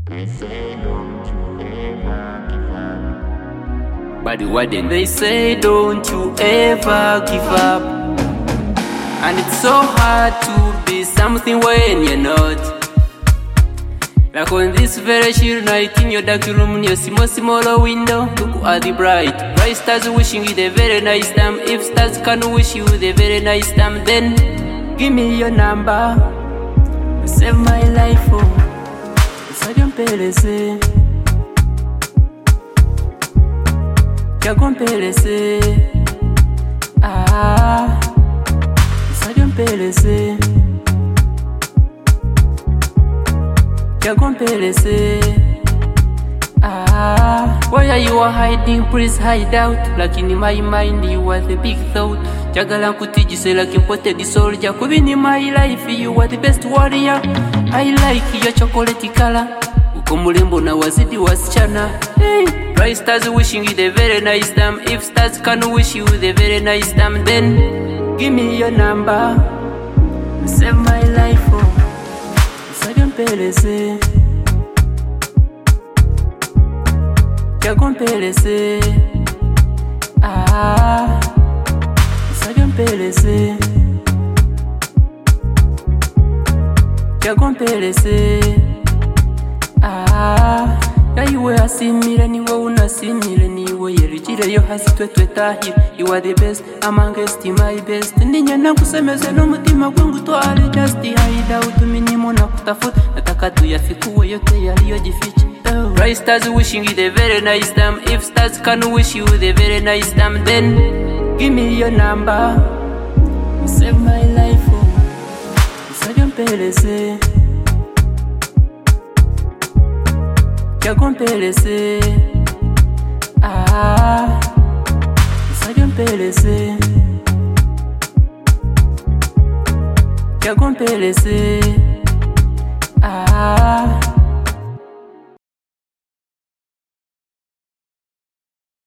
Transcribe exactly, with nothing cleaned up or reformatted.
They say don't you ever give up. But what then they say, don't you ever give up. And it's so hard to be something when you're not. Like on this very chill night in your dark room, in your small small window, look at the bright bright stars wishing you the very nice time. If stars can wish you the very nice time, then give me your number, save my life. Oh, Sadio Mpelese, Thiago Mpelese, ah, Sadio Mpelese, Thiago Mpelese, ah. Why are you hiding? Please hide out. Like in my mind you were the big thought. Jagala nkutijise like imported soldier. Kubi in my life you were the best warrior. I like your chocolate color. Uko mulembo na wazidi wasichana. Hey, bright stars wishing you the very nice time. If stars can wish you the very nice time, then give me your number, save my life. Oh, Sadio Mpelese, Thiago Mpelese, ah, Sadio Mpelese, Thiago Mpelese, ah. Yaiwe asimire niwe unasimire niwe yerigire yo hasi twe twetahire. You are the best amongst my best. Ndinya nakusemeze n'umutima gwangu twale just hide out minimo nakutafuta. Nataka tuyafikuwe yote yaliyo jificha. Oh. Bright stars wishing you the very nice time. If stars can wish you the very nice time, then give me your number, save my life. Oh, Sadio Mpelese, Thiago Mpelese, ah, Sadio Mpelese, Thiago Mpelese, ah.